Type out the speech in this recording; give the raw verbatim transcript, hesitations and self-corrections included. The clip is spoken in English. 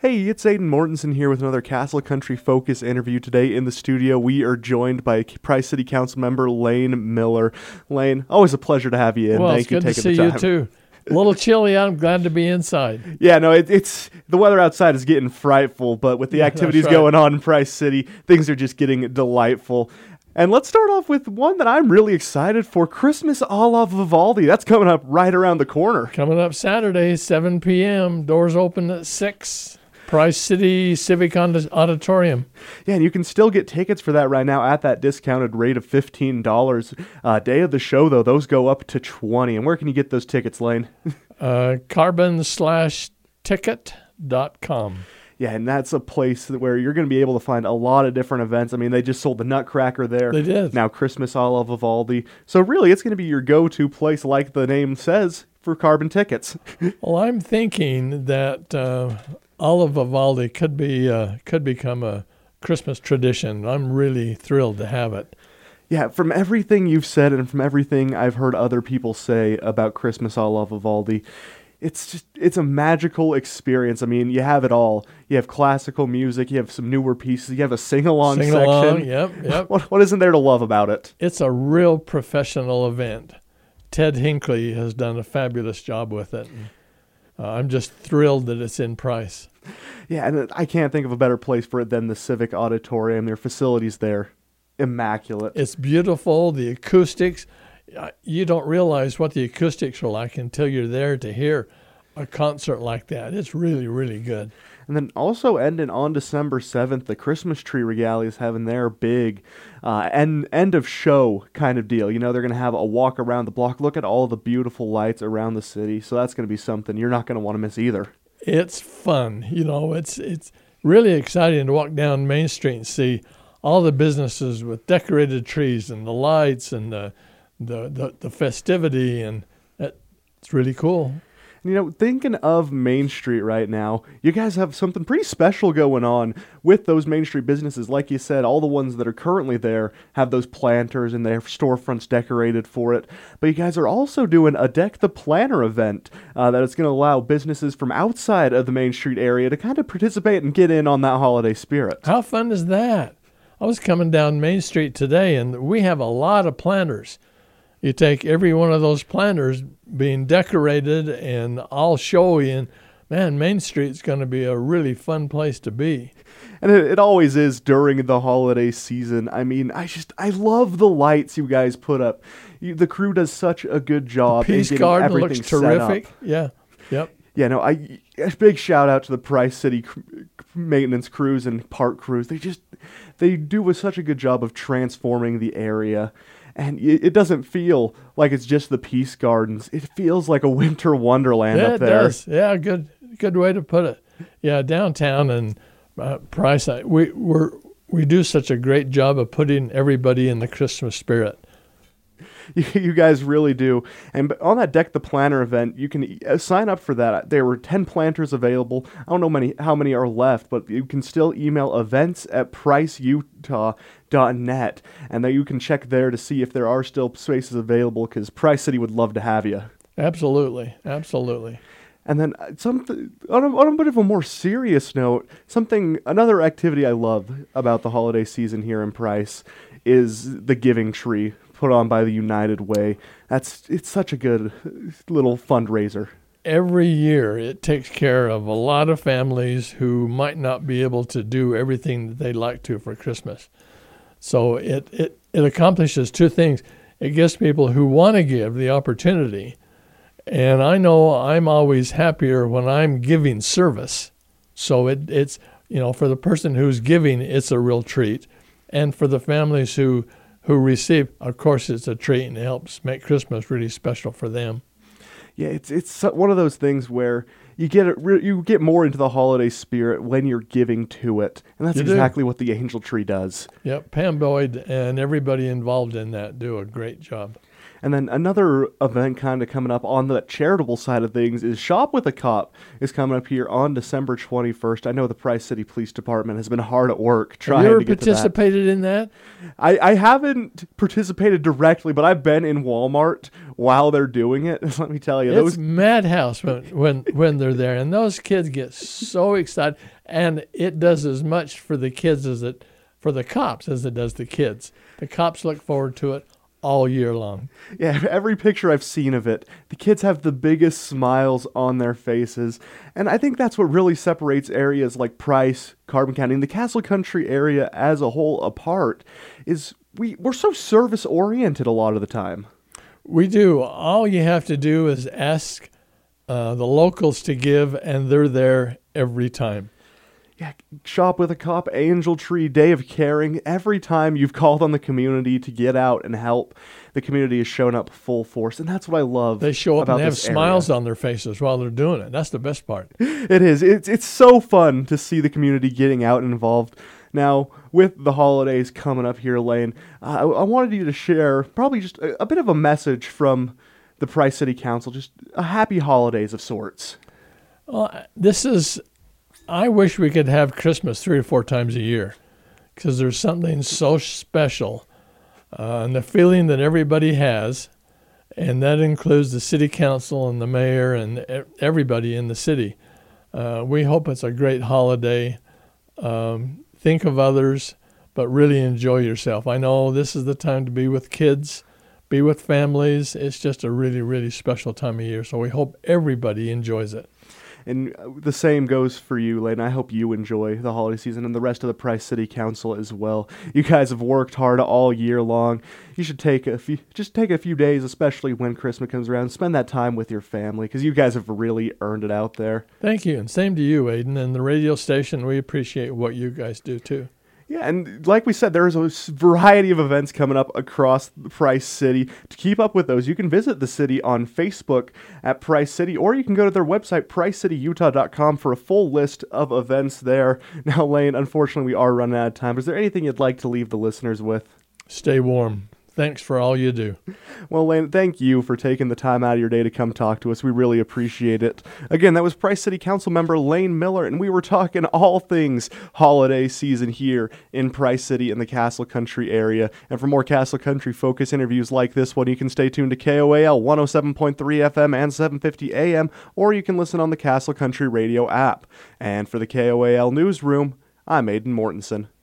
Hey, it's Aiden Mortensen here with another Castle Country Focus interview. Today in the studio, we are joined by Price City Council member Lane Miller. Lane, always a pleasure to have you in. Well, Thank it's you good for to taking see the you time. too. A little chilly out. I'm glad to be inside. Yeah, no, it, it's the weather outside is getting frightful, but with the Yeah, activities that's right. going on in Price City, things are just getting delightful. And let's start off with one that I'm really excited for, Christmas a la Vivaldi. That's coming up right around the corner. Coming up Saturday, seven p.m. Doors open at six. Price City Civic Auditorium. Yeah, and you can still get tickets for that right now at that discounted rate of fifteen dollars. Uh, day of the show, though, those go up to twenty dollars. And where can you get those tickets, Lane? Uh, carbon slash ticket dot com. Yeah, and that's a place where you're going to be able to find a lot of different events. I mean, they just sold the Nutcracker there. They did. Now Christmas a la Vivaldi. So really, it's going to be your go-to place, like the name says, for carbon tickets. Well, I'm thinking that uh, Alla Vivaldi could be uh, could become a Christmas tradition. I'm really thrilled to have it. Yeah, from everything you've said and from everything I've heard other people say about Christmas a la Vivaldi, it's just, it's a magical experience. I mean, you have it all. You have classical music, you have some newer pieces, you have a sing-along Sing section. along, yep, yep. What, what isn't there to love about it? It's a real professional event. Ted Hinckley has done a fabulous job with it. And, uh, I'm just thrilled that it's in Price. Yeah, and I can't think of a better place for it than the Civic Auditorium. Their facilities there, immaculate. It's beautiful, the acoustics. uh, You don't realize what the acoustics are like until you're there to hear a concert like that. It's really, really good. And then also ending on December seventh, the Christmas Tree Regalia is having their big uh, end, end of show kind of deal. You know, they're going to have a walk around the block, look at all the beautiful lights around the city. So that's going to be something you're not going to want to miss either. It's fun. You know, it's it's really exciting to walk down Main Street and see all the businesses with decorated trees and the lights and the the, the, the festivity, and it, it's really cool. You know, thinking of Main Street right now, you guys have something pretty special going on with those Main Street businesses. Like you said, all the ones that are currently there have those planters and their storefronts decorated for it. But you guys are also doing a Deck the Planter event uh, that is going to allow businesses from outside of the Main Street area to kind of participate and get in on that holiday spirit. How fun is that? I was coming down Main Street today, and we have a lot of planters. You take every one of those planters being decorated and all showy, and man, Main Street's going to be a really fun place to be. And it, it always is during the holiday season. I mean, I just, I love the lights you guys put up. You, the crew does such a good job in Peace getting Garden everything looks set terrific. up. Yeah, yep. Yeah, no, I, a big shout out to the Price City cr- maintenance crews and park crews. They just, they do a, such a good job of transforming the area. And it doesn't feel like it's just the Peace Gardens. It feels like a winter wonderland Yeah, up it there. does. Yeah, good, good way to put it. Yeah, downtown and uh, Price, I- we we're, we do such a great job of putting everybody in the Christmas spirit. You, you guys really do. And on that Deck the Planter event, you can uh, sign up for that. There were ten planters available. I don't know many how many are left, but you can still email events at price utah dot net, and then you can check there to see if there are still spaces available, because Price City would love to have you. Absolutely, absolutely. And then uh, something on a, on a bit of a more serious note, something another activity I love about the holiday season here in Price is the Giving Tree put on by the United Way. That's it's such a good little fundraiser. Every year it takes care of a lot of families who might not be able to do everything that they'd like to for Christmas. So it, it, it accomplishes two things. It gives people who want to give the opportunity. And I know I'm always happier when I'm giving service. So it, it's, you know, for the person who's giving, it's a real treat. And for the families who, who receive, of course, it's a treat, and it helps make Christmas really special for them. Yeah, it's it's one of those things where you get it, you get more into the holiday spirit when you're giving to it, and that's You do. exactly what the Angel Tree does. Yep, Pam Boyd and everybody involved in that do a great job. And then another event kind of coming up on the charitable side of things is Shop with a Cop is coming up here on December twenty-first. I know the Price City Police Department has been hard at work trying Have you ever to get participated to that. in that? I, I haven't participated directly, but I've been in Walmart while they're doing it. Let me tell you, It's those madhouse when, when, when they're there. And those kids get so excited. And it does as much for the kids as it for the cops as it does the kids. The cops look forward to it all year long. Yeah, every picture I've seen of it, the kids have the biggest smiles on their faces. And I think that's what really separates areas like Price, Carbon County, and the Castle Country area as a whole apart, is we, we're so service-oriented a lot of the time. We do. All you have to do is ask uh, the locals to give, and they're there every time. Yeah, Shop with a Cop, Angel Tree, Day of Caring. Every time you've called on the community to get out and help, the community has shown up full force, and that's what I love. They show up about and they have this smiles area. on their faces while they're doing it. That's the best part. It is. It's it's so fun to see the community getting out and involved. Now, with the holidays coming up here, Lane, uh, I, I wanted you to share probably just a, a bit of a message from the Price City Council, just a happy holidays of sorts. Well, this is. I wish we could have Christmas three or four times a year, because there's something so special, uh, and the feeling that everybody has, and that includes the city council and the mayor and e- everybody in the city. Uh, we hope it's a great holiday. Um, think of others, but really enjoy yourself. I know this is the time to be with kids, be with families. It's just a really, really special time of year. So we hope everybody enjoys it. And the same goes for you, Lane. I hope you enjoy the holiday season and the rest of the Price City Council as well. You guys have worked hard all year long. You should take a few, just take a few days, especially when Christmas comes around. Spend that time with your family, because you guys have really earned it out there. Thank you, and same to you, Aiden, and the radio station. We appreciate what you guys do too. Yeah, and like we said, there's a variety of events coming up across Price City. To keep up with those, you can visit the city on Facebook at Price City, or you can go to their website, price city utah dot com, for a full list of events there. Now, Lane, unfortunately, we are running out of time. Is there anything you'd like to leave the listeners with? Stay warm. Thanks for all you do. Well, Lane, thank you for taking the time out of your day to come talk to us. We really appreciate it. Again, that was Price City Council member Lane Miller, and we were talking all things holiday season here in Price City in the Castle Country area. And for more Castle Country focus interviews like this one, you can stay tuned to K O A L one oh seven point three F M and seven fifty A M, or you can listen on the Castle Country Radio app. And for the K O A L Newsroom, I'm Aidan Mortensen.